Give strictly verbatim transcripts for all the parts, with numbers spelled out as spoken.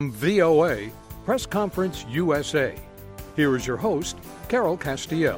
V O A, Press Conference U S A. Here is your host, Carol Castiel.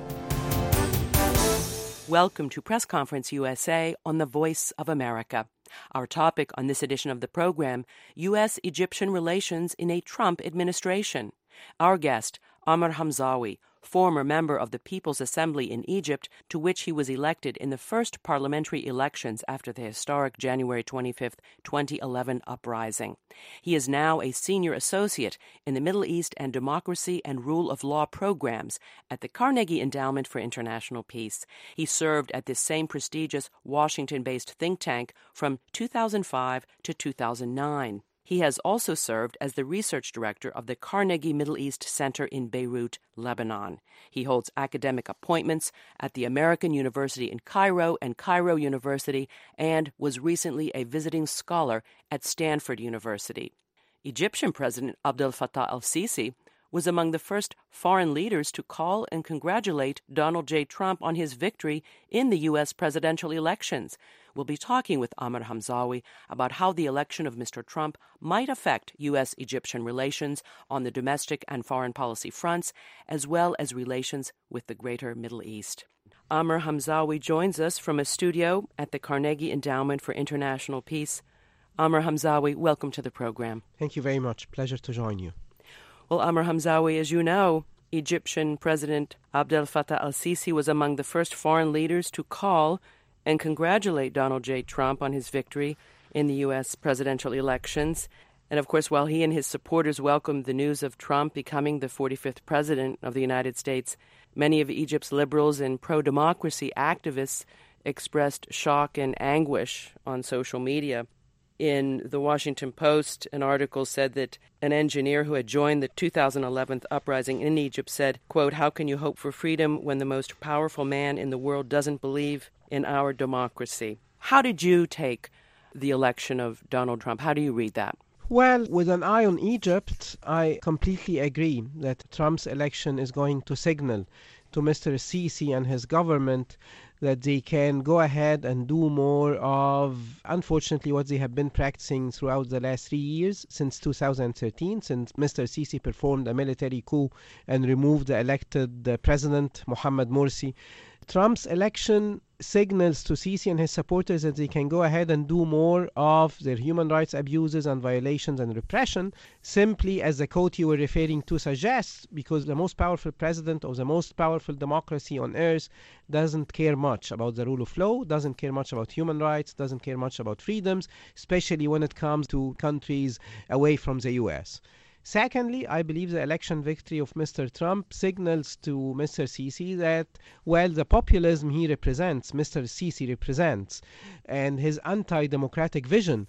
Welcome to Press Conference U S A on the Voice of America. Our topic on this edition of the program, U S-Egyptian relations in a Trump administration. Our guest, Amr Hamzawi, former member of the People's Assembly in Egypt, to which he was elected in the first parliamentary elections after the historic January twenty-fifth, twenty eleven uprising. He is now a senior associate in the Middle East and Democracy and Rule of Law programs at the Carnegie Endowment for International Peace. He served at this same prestigious Washington-based think tank from two thousand five to two thousand nine. He has also served as the research director of the Carnegie Middle East Center in Beirut, Lebanon. He holds academic appointments at the American University in Cairo and Cairo University, and was recently a visiting scholar at Stanford University. Egyptian President Abdel Fattah el-Sisi was among the first foreign leaders to call and congratulate Donald J. Trump on his victory in the U S presidential elections. We'll be talking with Amr Hamzawi about how the election of Mister Trump might affect U S-Egyptian relations on the domestic and foreign policy fronts, as well as relations with the greater Middle East. Amr Hamzawi joins us from a studio at the Carnegie Endowment for International Peace. Amr Hamzawi, welcome to the program. Thank you very much. Pleasure to join you. Well, Amr Hamzawi, as you know, Egyptian President Abdel Fattah el-Sisi was among the first foreign leaders to call and congratulate Donald J. Trump on his victory in the U S presidential elections. And of course, while he and his supporters welcomed the news of Trump becoming the forty-fifth president of the United States, many of Egypt's liberals and pro-democracy activists expressed shock and anguish on social media. In the Washington Post, an article said that an engineer who had joined the two thousand eleven uprising in Egypt said, quote, "How can you hope for freedom when the most powerful man in the world doesn't believe in our democracy?" How did you take the election of Donald Trump? How do you read that? Well, with an eye on Egypt, I completely agree that Trump's election is going to signal to Mister Sisi and his government that they can go ahead and do more of, unfortunately, what they have been practicing throughout the last three years, since two thousand thirteen, since Mister Sisi performed a military coup and removed the elected uh, president, Mohamed Morsi. Trump's election signals to Sisi and his supporters that they can go ahead and do more of their human rights abuses and violations and repression, simply as the quote you were referring to suggests, because the most powerful president of the most powerful democracy on earth doesn't care much about the rule of law, doesn't care much about human rights, doesn't care much about freedoms, especially when it comes to countries away from the U S. Secondly, I believe the election victory of Mister Trump signals to Mister Sisi that, well, the populism he represents, Mister Sisi represents, and his anti-democratic vision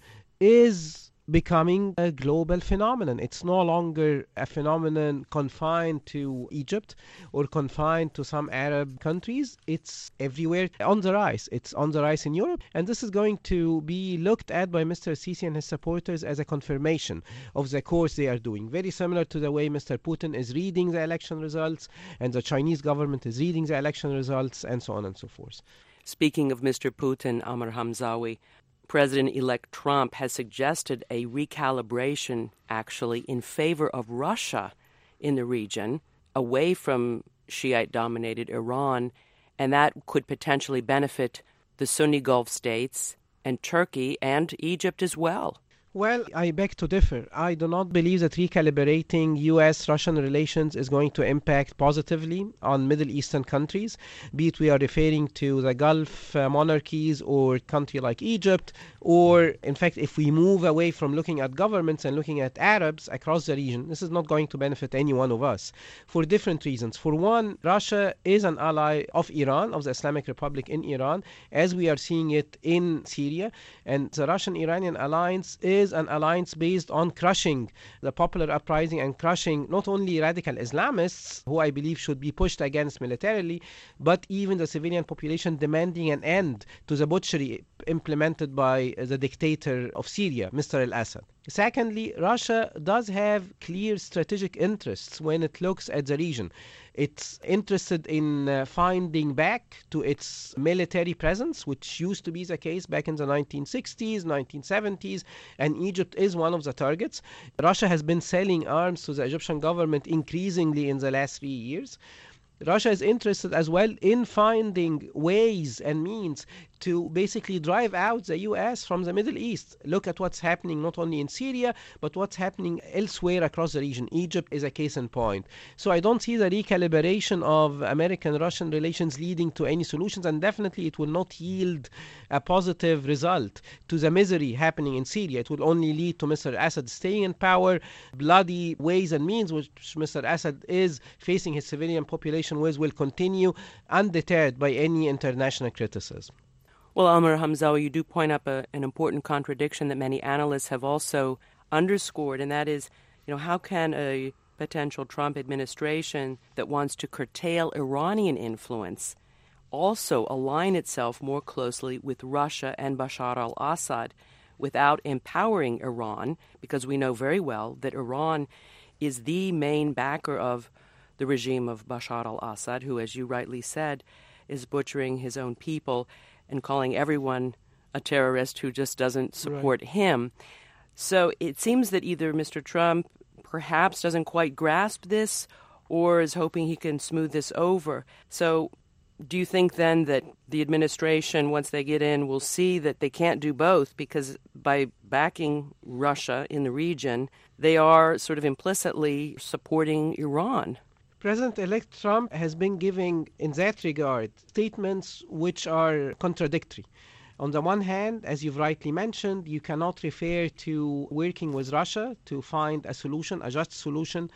is becoming a global phenomenon. It's no longer a phenomenon confined to Egypt or confined to some Arab countries. It's everywhere on the rise. It's on the rise in Europe. And this is going to be looked at by Mister Sisi and his supporters as a confirmation of the course they are doing. Very similar to the way Mister Putin is reading the election results and the Chinese government is reading the election results, and so on and so forth. Speaking of Mister Putin, Amr Hamzawi, President-elect Trump has suggested a recalibration, actually, in favor of Russia in the region, away from Shiite-dominated Iran, and that could potentially benefit the Sunni Gulf states and Turkey and Egypt as well. Well, I beg to differ. I do not believe that recalibrating U S-Russian relations is going to impact positively on Middle Eastern countries, be it we are referring to the Gulf uh, monarchies or a country like Egypt, or in fact, if we move away from looking at governments and looking at Arabs across the region, this is not going to benefit any one of us for different reasons. For one, Russia is an ally of Iran, of the Islamic Republic in Iran, as we are seeing it in Syria, and the Russian-Iranian alliance is an alliance based on crushing the popular uprising and crushing not only radical Islamists, who I believe should be pushed against militarily, but even the civilian population, demanding an end to the butchery implemented by the dictator of Syria, Mister al-Assad. Secondly, Russia does have clear strategic interests when it looks at the region. It's interested in uh, finding back to its military presence, which used to be the case back in the nineteen sixties, nineteen seventies, and Egypt is one of the targets. Russia has been selling arms to the Egyptian government increasingly in the last three years. Russia is interested as well in finding ways and means to basically drive out the U S from the Middle East. Look at what's happening not only in Syria, but what's happening elsewhere across the region. Egypt is a case in point. So I don't see the recalibration of American-Russian relations leading to any solutions, and definitely it will not yield a positive result to the misery happening in Syria. It will only lead to Mister Assad staying in power, bloody ways and means which Mister Assad is facing his civilian population with will continue undeterred by any international criticism. Well, Amr Hamzawi, you do point up a, an important contradiction that many analysts have also underscored, and that is, you know, how can a potential Trump administration that wants to curtail Iranian influence also align itself more closely with Russia and Bashar al-Assad without empowering Iran, because we know very well that Iran is the main backer of the regime of Bashar al-Assad, who, as you rightly said, is butchering his own people and calling everyone a terrorist who just doesn't support right. him. So it seems that either Mister Trump perhaps doesn't quite grasp this or is hoping he can smooth this over. So do you think then that the administration, once they get in, will see that they can't do both, because by backing Russia in the region, they are sort of implicitly supporting Iran? President-elect Trump has been giving, in that regard, statements which are contradictory. On the one hand, as you've rightly mentioned, you cannot refer to working with Russia to find a solution, a just solution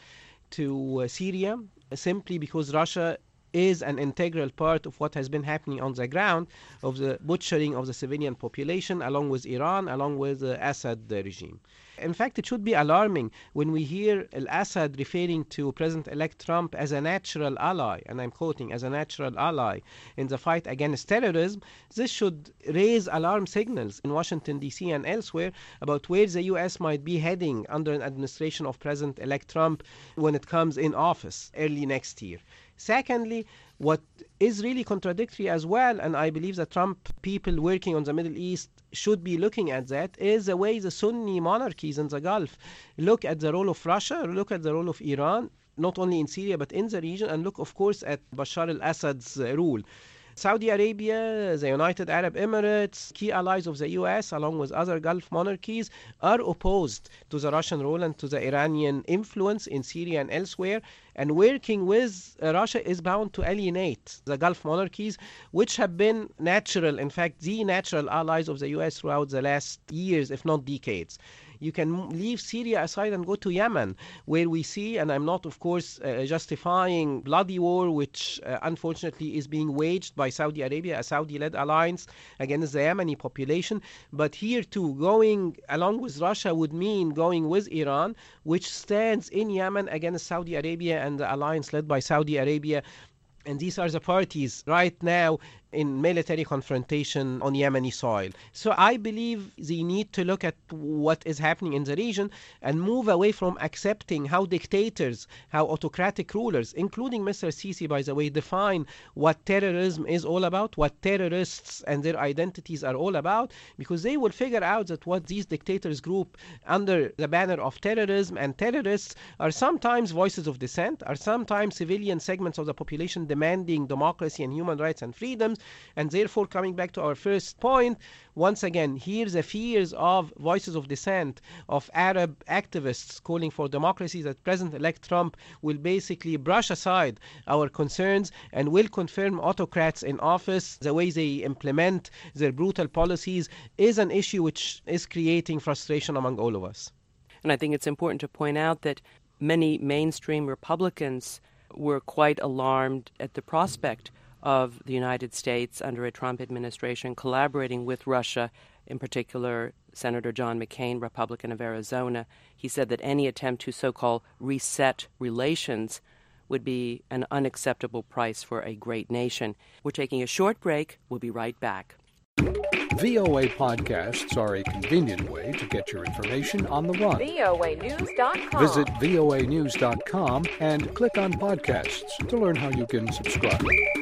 to uh, Syria, simply because Russia is an integral part of what has been happening on the ground, of the butchering of the civilian population, along with Iran, along with the Assad regime. In fact, it should be alarming when we hear al-Assad referring to President-elect Trump as a natural ally, and I'm quoting, as a natural ally in the fight against terrorism. This should raise alarm signals in Washington, D C and elsewhere about where the U S might be heading under an administration of President-elect Trump when it comes in office early next year. Secondly, what is really contradictory as well, and I believe that Trump people working on the Middle East should be looking at that, is the way the Sunni monarchies in the Gulf look at the role of Russia, look at the role of Iran, not only in Syria but in the region, and look, of course, at Bashar al-Assad's uh, rule. Saudi Arabia, the United Arab Emirates, key allies of the U S, along with other Gulf monarchies, are opposed to the Russian role and to the Iranian influence in Syria and elsewhere. And working with uh, Russia is bound to alienate the Gulf monarchies, which have been natural, in fact, the natural allies of the U S throughout the last years, if not decades. You can leave Syria aside and go to Yemen, where we see, and I'm not, of course, uh, justifying bloody war, which uh, unfortunately is being waged by Saudi Arabia, a Saudi-led alliance against the Yemeni population. But here too, going along with Russia would mean going with Iran, which stands in Yemen against Saudi Arabia and the alliance led by Saudi Arabia. And these are the parties right now in military confrontation on Yemeni soil. So I believe they need to look at what is happening in the region and move away from accepting how dictators, how autocratic rulers, including Mister Sisi, by the way, define what terrorism is all about, what terrorists and their identities are all about, because they will figure out that what these dictators group under the banner of terrorism and terrorists are sometimes voices of dissent, are sometimes civilian segments of the population demanding democracy and human rights and freedoms. And therefore, coming back to our first point, once again, here the fears of voices of dissent, of Arab activists calling for democracy, that President-elect Trump will basically brush aside our concerns and will confirm autocrats in office. The way they implement their brutal policies is an issue which is creating frustration among all of us. And I think it's important to point out that many mainstream Republicans were quite alarmed at the prospect of the United States under a Trump administration collaborating with Russia, in particular Senator John McCain, Republican of Arizona. He said that any attempt to so-called reset relations would be an unacceptable price for a great nation. We're taking a short break. We'll be right back. V O A podcasts are a convenient way to get your information on the run. V O A news dot com. Visit V O A news dot com and click on podcasts to learn how you can subscribe.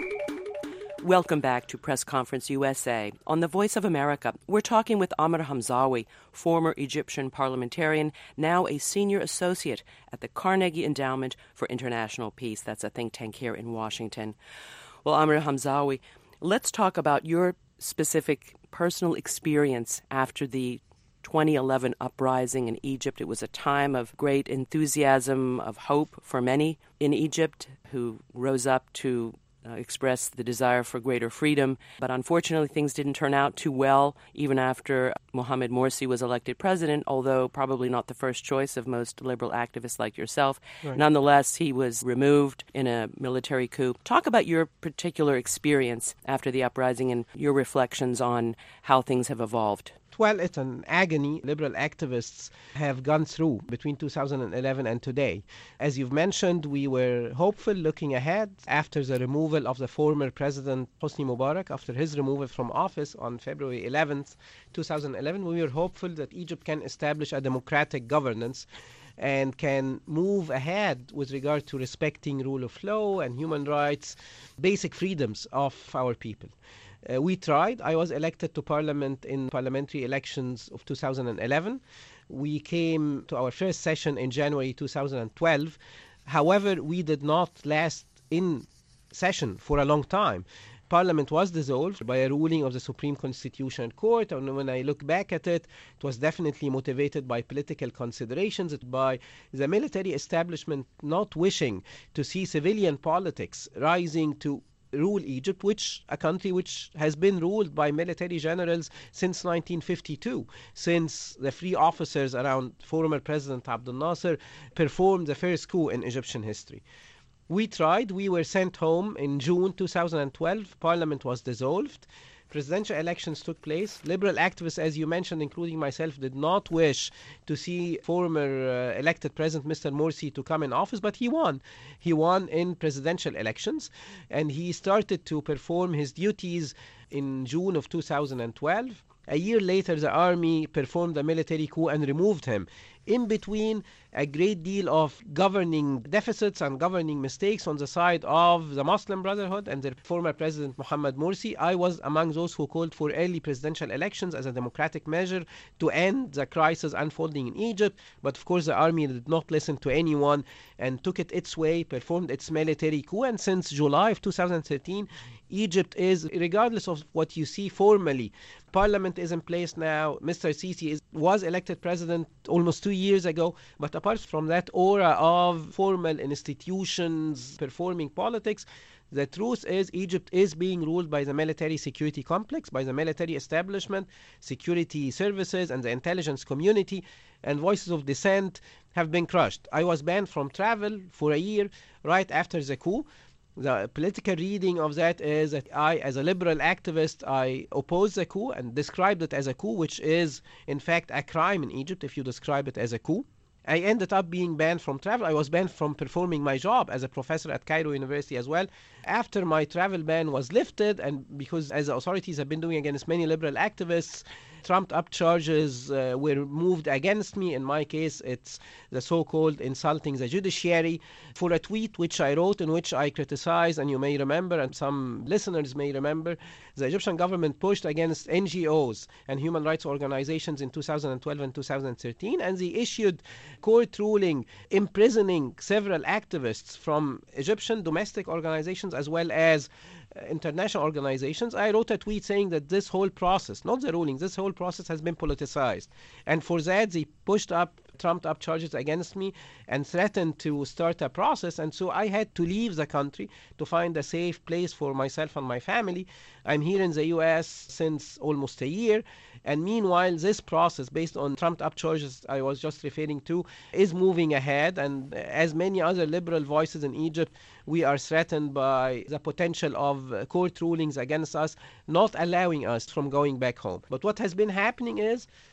Welcome back to Press Conference U S A. On the Voice of America, we're talking with Amr Hamzawi, former Egyptian parliamentarian, now a senior associate at the Carnegie Endowment for International Peace. That's a think tank here in Washington. Well, Amr Hamzawi, let's talk about your specific personal experience after the twenty eleven uprising in Egypt. It was a time of great enthusiasm, of hope for many in Egypt who rose up to Uh, express the desire for greater freedom. But unfortunately, things didn't turn out too well, even after Mohamed Morsi was elected president, although probably not the first choice of most liberal activists like yourself. Right. Nonetheless, he was removed in a military coup. Talk about your particular experience after the uprising and your reflections on how things have evolved. Well, it's an agony liberal activists have gone through between two thousand eleven and today. As you've mentioned, we were hopeful looking ahead after the removal of the former president Hosni Mubarak, after his removal from office on February eleventh, two thousand eleven. We were hopeful that Egypt can establish a democratic governance and can move ahead with regard to respecting rule of law and human rights, basic freedoms of our people. Uh, we tried. I was elected to parliament in parliamentary elections of two thousand eleven. We came to our first session in January two thousand twelve. However, we did not last in session for a long time. Parliament was dissolved by a ruling of the Supreme Constitutional Court, and when I look back at it, it was definitely motivated by political considerations, by the military establishment not wishing to see civilian politics rising to rule Egypt, which a country which has been ruled by military generals since nineteen fifty-two, since the free officers around former President Abdel Nasser performed the first coup in Egyptian history. We tried. We were sent home in June two thousand twelve. Parliament was dissolved. Presidential elections took place. Liberal activists, as you mentioned, including myself, did not wish to see former uh, elected president Mister Morsi to come in office, but he won. He won in presidential elections, and he started to perform his duties in June of two thousand twelve. A year later, the army performed a military coup and removed him. In between, a great deal of governing deficits and governing mistakes on the side of the Muslim Brotherhood and their former president Mohamed Morsi. I was among those who called for early presidential elections as a democratic measure to end the crisis unfolding in Egypt. But of course, the army did not listen to anyone and took it its way, performed its military coup. And since July of two thousand thirteen, Egypt is, regardless of what you see formally, parliament is in place now. Mister Sisi is, was elected president almost two years ago. But apart from that aura of formal institutions performing politics, the truth is Egypt is being ruled by the military security complex, by the military establishment, security services, and the intelligence community, and voices of dissent have been crushed. I was banned from travel for a year right after the coup. The political reading of that is that I, as a liberal activist, I opposed the coup and described it as a coup, which is, in fact, a crime in Egypt if you describe it as a coup. I ended up being banned from travel. I was banned from performing my job as a professor at Cairo University as well. After my travel ban was lifted, and because as the authorities have been doing against many liberal activists, trumped-up charges uh, were moved against me. In my case, it's the so-called insulting the judiciary for a tweet which I wrote in which I criticized, and you may remember, and some listeners may remember, the Egyptian government pushed against N G Os and human rights organizations in two thousand twelve and two thousand thirteen, and they issued court ruling imprisoning several activists from Egyptian domestic organizations as well as international organizations. I wrote a tweet saying that this whole process, not the ruling, this whole process has been politicized. And for that, they pushed up, trumped up charges against me and threatened to start a process. And so I had to leave the country to find a safe place for myself and my family. I'm here in the U S since almost a year. And meanwhile, this process, based on trumped-up charges I was just referring to, is moving ahead. And as many other liberal voices in Egypt, we are threatened by the potential of court rulings against us, not allowing us from going back home. But what has been happening is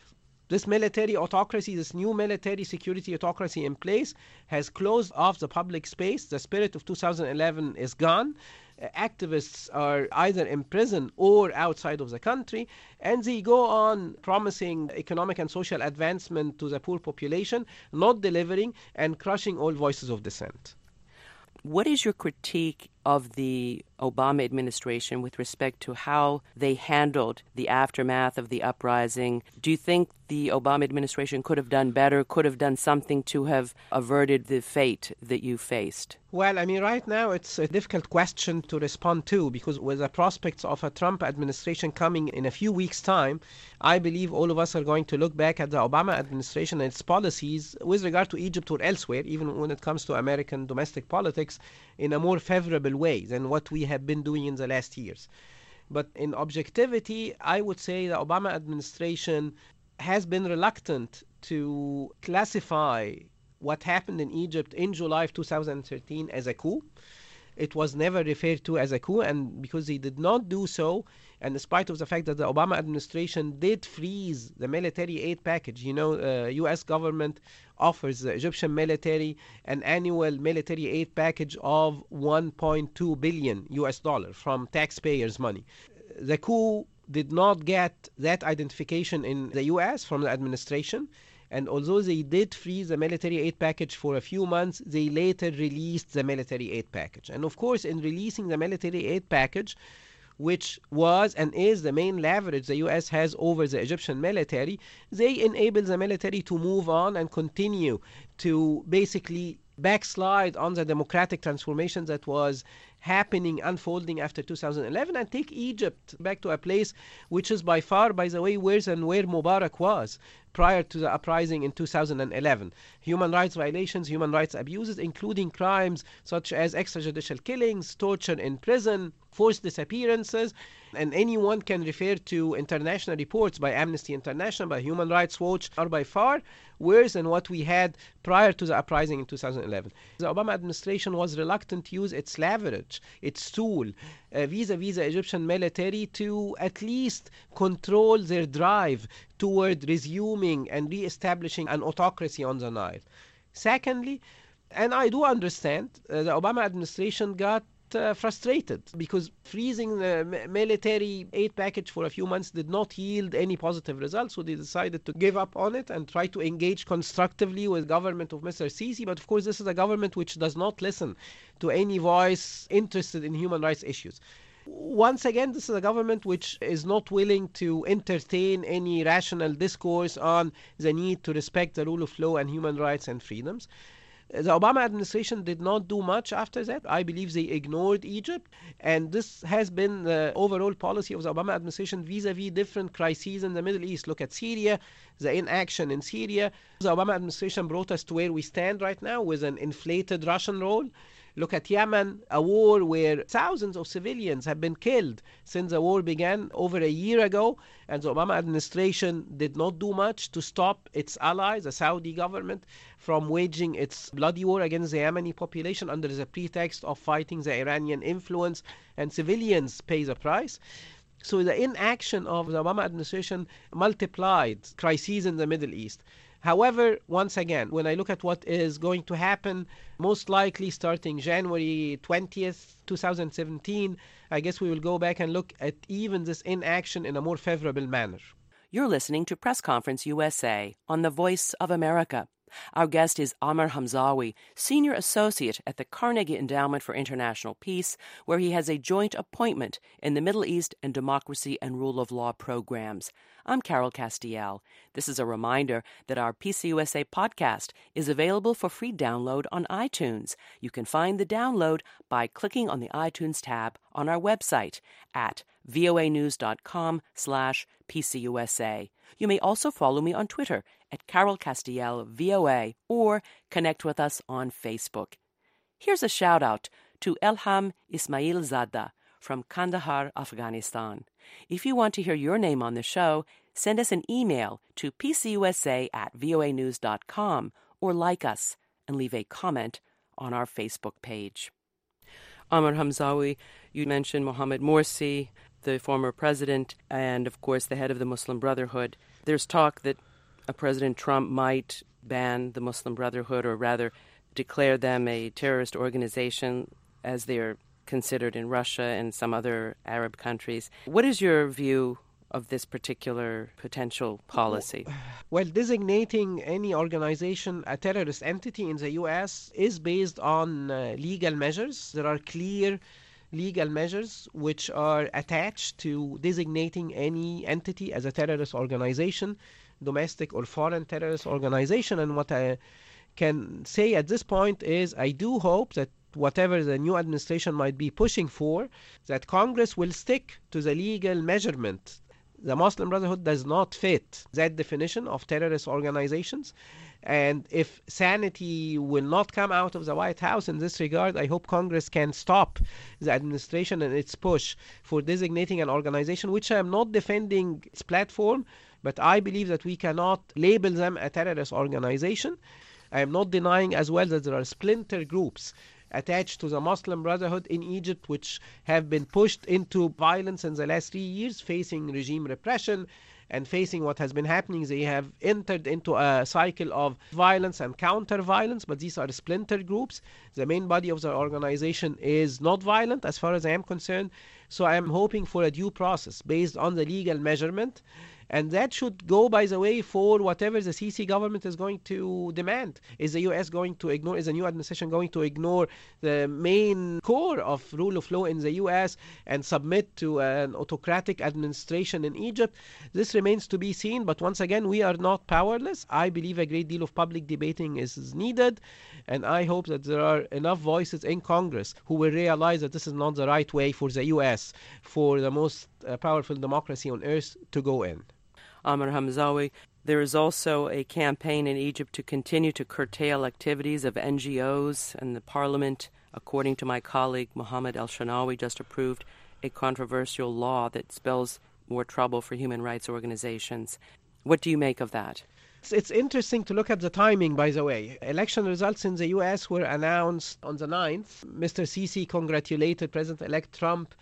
This military autocracy, this new military security autocracy in place, has closed off the public space. The spirit of two thousand eleven is gone. Uh, activists are either in prison or outside of the country, and they go on promising economic and social advancement to the poor population, not delivering, and crushing all voices of dissent. What is your critique of the Obama administration with respect to how they handled the aftermath of the uprising? Do you think the Obama administration could have done better, could have done something to have averted the fate that you faced? Well, I mean, right now it's a difficult question to respond to, because with the prospects of a Trump administration coming in a few weeks' time, I believe all of us are going to look back at the Obama administration and its policies with regard to Egypt or elsewhere, even when it comes to American domestic politics, in a more favorable way than what we have been doing in the last years. But in objectivity, I would say the Obama administration has been reluctant to classify what happened in Egypt in July of two thousand thirteen as a coup. It was never referred to as a coup, and because they did not do so, and despite of the fact that the Obama administration did freeze the military aid package, you know, uh, U S government offers the Egyptian military an annual military aid package of one point two billion U S dollars from taxpayers' money. The coup did not get that identification in the U S from the administration. And although they did freeze the military aid package for a few months, they later released the military aid package. And of course, in releasing the military aid package, which was and is the main leverage the U S has over the Egyptian military, they enable the military to move on and continue to basically backslide on the democratic transformation that was happening, unfolding after two thousand eleven, and take Egypt back to a place which is by far, by the way, worse than where Mubarak was prior to the uprising in two thousand eleven. Human rights violations, human rights abuses, including crimes such as extrajudicial killings, torture in prison, forced disappearances, and anyone can refer to international reports by Amnesty International, by Human Rights Watch, are by far worse than what we had prior to the uprising in two thousand eleven. The Obama administration was reluctant to use its leverage, its tool, uh, vis-a-vis the Egyptian military to at least control their drive toward resuming and re-establishing an autocracy on the Nile. Secondly, and I do understand, uh, the Obama administration got Uh, frustrated because freezing the m- military aid package for a few months did not yield any positive results, so they decided to give up on it and try to engage constructively with the government of Mister Sisi. But of course, this is a government which does not listen to any voice interested in human rights issues. Once again, this is a government which is not willing to entertain any rational discourse on the need to respect the rule of law and human rights and freedoms. The Obama administration did not do much after that. I believe they ignored Egypt, and this has been the overall policy of the Obama administration vis-a-vis different crises in the Middle East. Look at Syria, the inaction in Syria. The Obama administration brought us to where we stand right now with an inflated Russian role. Look at Yemen, a war where thousands of civilians have been killed since the war began over a year ago, and the Obama administration did not do much to stop its allies, the Saudi government, from waging its bloody war against the Yemeni population under the pretext of fighting the Iranian influence, and civilians pay the price. So the inaction of the Obama administration multiplied crises in the Middle East. However, once again, when I look at what is going to happen, most likely starting January twentieth, twenty seventeen, I guess we will go back and look at even this inaction in a more favorable manner. You're listening to Press Conference U S A on the Voice of America. Our guest is Amr Hamzawi, Senior Associate at the Carnegie Endowment for International Peace, where he has a joint appointment in the Middle East and Democracy and Rule of Law programs. I'm Carol Castiel. This is a reminder that our P C U S A podcast is available for free download on iTunes. You can find the download by clicking on the iTunes tab on our website at voanews.com slash PCUSA. You may also follow me on Twitter at Carol Castiel V O A or connect with us on Facebook. Here's a shout out to Elham Ismail Zada from Kandahar, Afghanistan. If you want to hear your name on the show, send us an email to pcusa at voanews dot com or like us and leave a comment on our Facebook page. Amr Hamzawi, you mentioned Mohamed Morsi, the former president, and of course the head of the Muslim Brotherhood. There's talk that uh, President Trump might ban the Muslim Brotherhood, or rather declare them a terrorist organization as they're considered in Russia and some other Arab countries. What is your view of this particular potential policy? Well, designating any organization a terrorist entity in the U S is based on uh, legal measures. There are clear legal measures which are attached to designating any entity as a terrorist organization, domestic or foreign terrorist organization. And what I can say at this point is I do hope that whatever the new administration might be pushing for, that Congress will stick to the legal measurement. The Muslim Brotherhood does not fit that definition of terrorist organizations. And if sanity will not come out of the White House in this regard, I hope Congress can stop the administration and its push for designating an organization, which I am not defending its platform, but I believe that we cannot label them a terrorist organization. I am not denying as well that there are splinter groups attached to the Muslim Brotherhood in Egypt which have been pushed into violence in the last three years, facing regime repression and facing what has been happening. They have entered into a cycle of violence and counter-violence, but these are splinter groups. The main body of the organization is not violent as far as I am concerned. So I am hoping for a due process based on the legal measurement. And that should go, by the way, for whatever the Sisi government is going to demand. Is the U S going to ignore, is the new administration going to ignore the main core of rule of law in the U S and submit to an autocratic administration in Egypt? This remains to be seen, but once again, we are not powerless. I believe a great deal of public debating is needed, and I hope that there are enough voices in Congress who will realize that this is not the right way for the U S, for the most uh, powerful democracy on earth, to go in. Amr Hamzawi, there is also a campaign in Egypt to continue to curtail activities of N G Os, and the parliament, according to my colleague Mohammed El-Shanawi, just approved a controversial law that spells more trouble for human rights organizations. What do you make of that? It's interesting to look at the timing, by the way. Election results in the U S were announced on the ninth. Mister Sisi congratulated President-elect Trump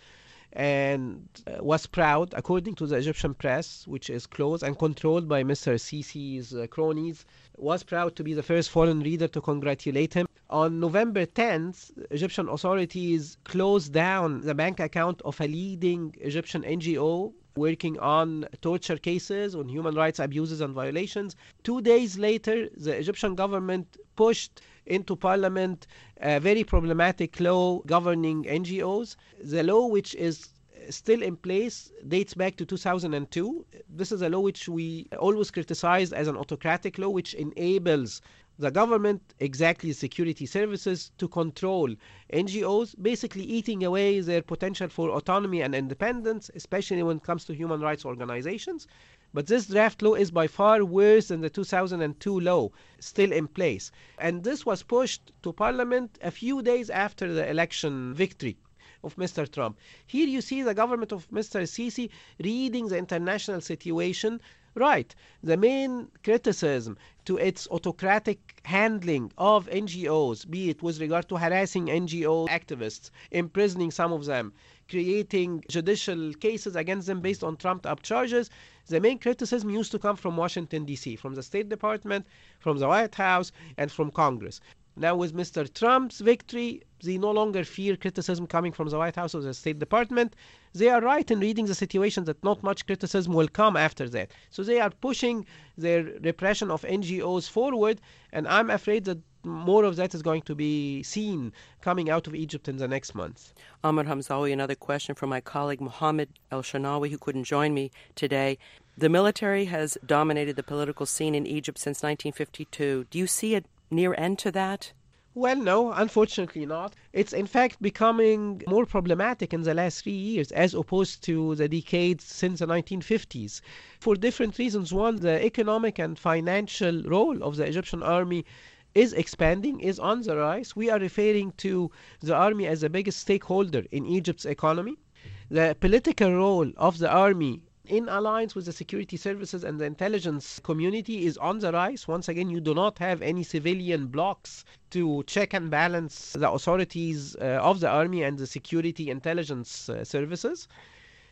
and uh, was proud, according to the Egyptian press, which is closed and controlled by Mister Sisi's uh, cronies, was proud to be the first foreign leader to congratulate him. On November tenth, Egyptian authorities closed down the bank account of a leading Egyptian N G O working on torture cases, on human rights abuses and violations. Two days later, the Egyptian government pushed into parliament a very problematic law governing N G Os. The law, which is still in place, dates back to two thousand two. This is a law which we always criticized as an autocratic law, which enables the government, exactly security services, to control N G Os, basically eating away their potential for autonomy and independence, especially when it comes to human rights organizations. But this draft law is by far worse than the two thousand two law still in place. And this was pushed to parliament a few days after the election victory of Mister Trump. Here you see the government of Mister Sisi reading the international situation right. The main criticism to its autocratic handling of N G Os, be it with regard to harassing N G O activists, imprisoning some of them, creating judicial cases against them based on trumped-up charges, the main criticism used to come from Washington, D C, from the State Department, from the White House, and from Congress. Now, with Mister Trump's victory, they no longer fear criticism coming from the White House or the State Department. They are right in reading the situation that not much criticism will come after that. So they are pushing their repression of N G Os forward, and I'm afraid that more of that is going to be seen coming out of Egypt in the next month. Amr Hamzawi, another question from my colleague Mohammed El-Shanawi, who couldn't join me today. The military has dominated the political scene in Egypt since nineteen fifty-two. Do you see a near end to that? Well, no, unfortunately not. It's in fact becoming more problematic in the last three years as opposed to the decades since the nineteen fifties. For different reasons. One, the economic and financial role of the Egyptian army is expanding, is on the rise. We are referring to the army as the biggest stakeholder in Egypt's economy. The political role of the army in alliance with the security services and the intelligence community is on the rise. Once again, you do not have any civilian blocks to check and balance the authorities uh, of the army and the security intelligence uh, services.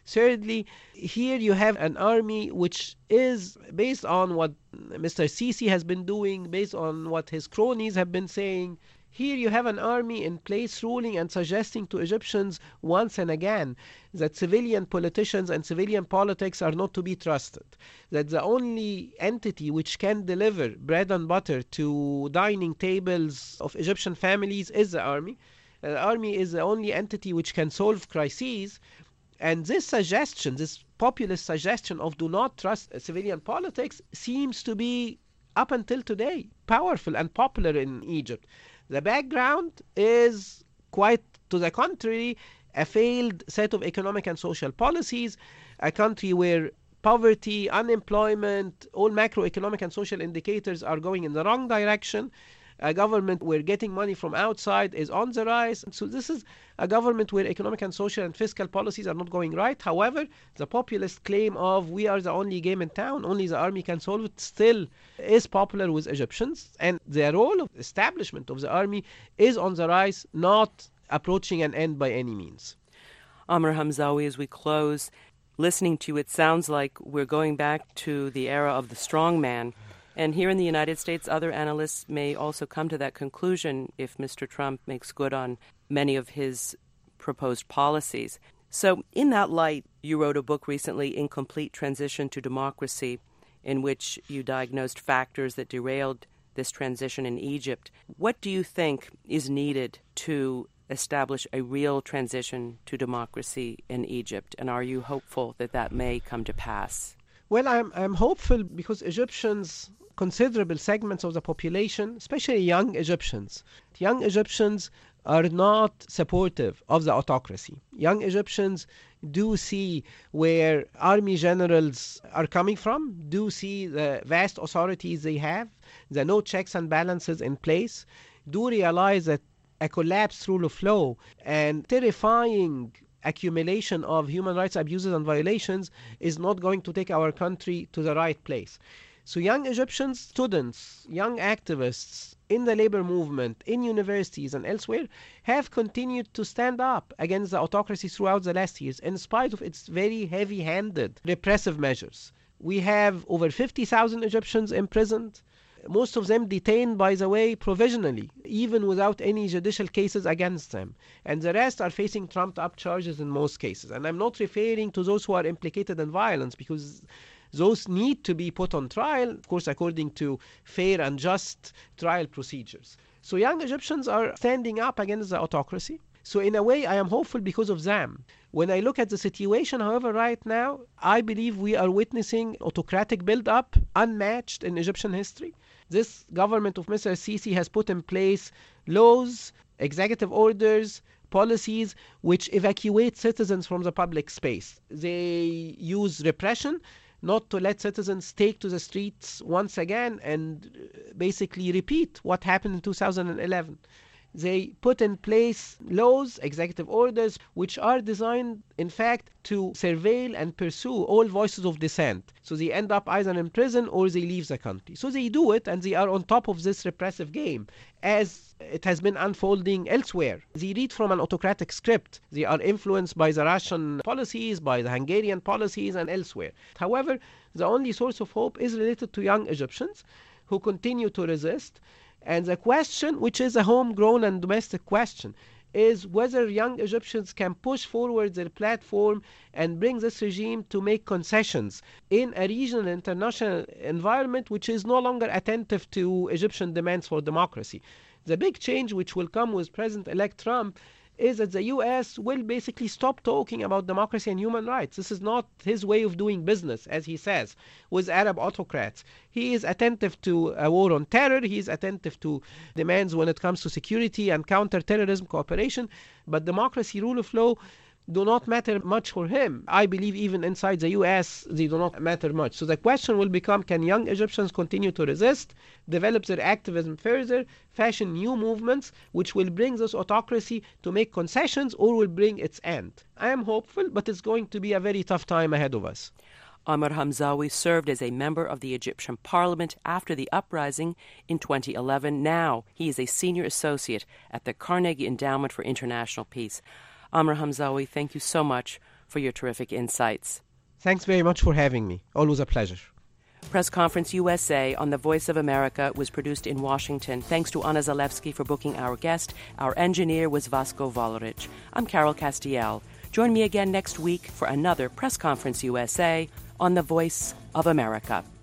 Thirdly, here you have an army which is based on what Mister Sisi has been doing, based on what his cronies have been saying. Here you have an army in place ruling and suggesting to Egyptians once and again that civilian politicians and civilian politics are not to be trusted, that the only entity which can deliver bread and butter to dining tables of Egyptian families is the army. The army is the only entity which can solve crises. And this suggestion, this populist suggestion of do not trust civilian politics seems to be, up until today, powerful and popular in Egypt. The background is quite to the contrary, a failed set of economic and social policies, a country where poverty, unemployment, all macroeconomic and social indicators are going in the wrong direction, a government where getting money from outside is on the rise. So this is a government where economic and social and fiscal policies are not going right. However, the populist claim of we are the only game in town, only the army can solve it, still is popular with Egyptians. And the role of establishment of the army is on the rise, not approaching an end by any means. Amr Hamzawi, as we close, listening to you, it sounds like we're going back to the era of the strongman. And here in the United States, other analysts may also come to that conclusion if Mister Trump makes good on many of his proposed policies. So in that light, you wrote a book recently, Incomplete Transition to Democracy, in which you diagnosed factors that derailed this transition in Egypt. What do you think is needed to establish a real transition to democracy in Egypt? And are you hopeful that that may come to pass? Well, I'm, I'm hopeful because Egyptians, considerable segments of the population, especially young Egyptians, young Egyptians are not supportive of the autocracy. Young Egyptians do see where army generals are coming from, do see the vast authorities they have, the no checks and balances in place, do realize that a collapsed rule of law and terrifying accumulation of human rights abuses and violations is not going to take our country to the right place. So young Egyptian students, young activists in the labor movement, in universities and elsewhere, have continued to stand up against the autocracy throughout the last years, in spite of its very heavy-handed repressive measures. We have over fifty thousand Egyptians imprisoned, most of them detained, by the way, provisionally, even without any judicial cases against them. And the rest are facing trumped-up charges in most cases. And I'm not referring to those who are implicated in violence, because those need to be put on trial, of course, according to fair and just trial procedures. So young Egyptians are standing up against the autocracy. So in a way, I am hopeful because of them. When I look at the situation, however, right now, I believe we are witnessing autocratic build-up unmatched in Egyptian history. This government of Mister Sisi has put in place laws, executive orders, policies which evacuate citizens from the public space. They use repression not to let citizens take to the streets once again and basically repeat what happened in two thousand eleven. They put in place laws, executive orders, which are designed, in fact, to surveil and pursue all voices of dissent. So they end up either in prison or they leave the country. So they do it, and they are on top of this repressive game, as it has been unfolding elsewhere. They read from an autocratic script. They are influenced by the Russian policies, by the Hungarian policies, and elsewhere. However, the only source of hope is related to young Egyptians who continue to resist. And the question, which is a homegrown and domestic question, is whether young Egyptians can push forward their platform and bring this regime to make concessions in a regional and international environment which is no longer attentive to Egyptian demands for democracy. The big change which will come with President-elect Trump is that the U S will basically stop talking about democracy and human rights. This is not his way of doing business, as he says, with Arab autocrats. He is attentive to a war on terror. He is attentive to demands when it comes to security and counter-terrorism cooperation. But democracy, rule of law, do not matter much for him. I believe even inside the U S, they do not matter much. So the question will become, can young Egyptians continue to resist, develop their activism further, fashion new movements which will bring this autocracy to make concessions, or will bring its end? I am hopeful, but it's going to be a very tough time ahead of us. Amr Hamzawi served as a member of the Egyptian parliament after the uprising in twenty eleven. Now he is a senior associate at the Carnegie Endowment for International Peace. Amr Hamzawi, thank you so much for your terrific insights. Thanks very much for having me. Always a pleasure. Press Conference U S A on the Voice of America was produced in Washington. Thanks to Anna Zalewski for booking our guest. Our engineer was Vasco Volerich. I'm Carol Castiel. Join me again next week for another Press Conference U S A on the Voice of America.